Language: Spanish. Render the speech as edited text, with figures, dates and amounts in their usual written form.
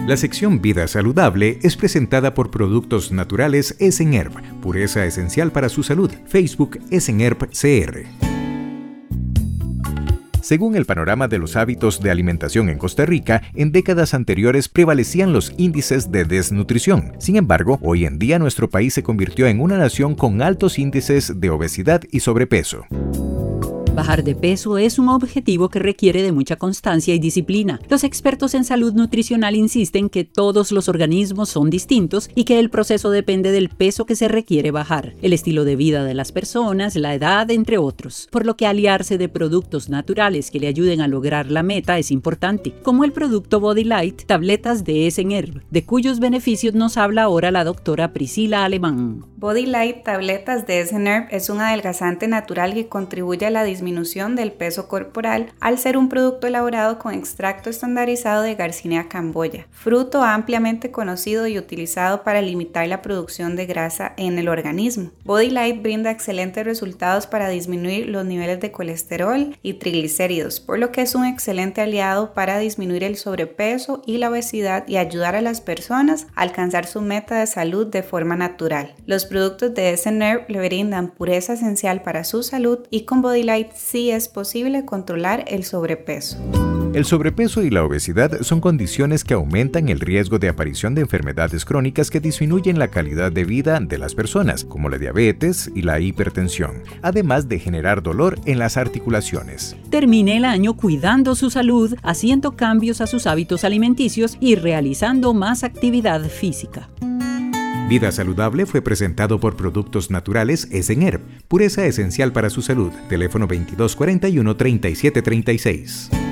La sección Vida Saludable es presentada por Productos Naturales Esenherb, pureza esencial para su salud. Facebook Esenherb CR. Según el panorama de los hábitos de alimentación en Costa Rica, en décadas anteriores prevalecían los índices de desnutrición. Sin embargo, hoy en día nuestro país se convirtió en una nación con altos índices de obesidad y sobrepeso. Bajar de peso es un objetivo que requiere de mucha constancia y disciplina. Los expertos en salud nutricional insisten que todos los organismos son distintos y que el proceso depende del peso que se requiere bajar, el estilo de vida de las personas, la edad, entre otros. Por lo que aliarse de productos naturales que le ayuden a lograr la meta es importante, como el producto Body Light, tabletas de Esenherb, de cuyos beneficios nos habla ahora la doctora Priscila Alemán. Body Light tabletas de Esenherb es un adelgazante natural que contribuye a la disminución del peso corporal al ser un producto elaborado con extracto estandarizado de Garcinia camboya, fruto ampliamente conocido y utilizado para limitar la producción de grasa en el organismo. Body Light brinda excelentes resultados para disminuir los niveles de colesterol y triglicéridos, por lo que es un excelente aliado para disminuir el sobrepeso y la obesidad y ayudar a las personas a alcanzar su meta de salud de forma natural. Los productos de Esenherb le brindan pureza esencial para su salud y con Body Light sí es posible controlar el sobrepeso. El sobrepeso y la obesidad son condiciones que aumentan el riesgo de aparición de enfermedades crónicas que disminuyen la calidad de vida de las personas, como la diabetes y la hipertensión, además de generar dolor en las articulaciones. Termine el año cuidando su salud, haciendo cambios a sus hábitos alimenticios y realizando más actividad física. Vida Saludable fue presentado por Productos Naturales Esenherb, pureza esencial para su salud. Teléfono 2241-3736.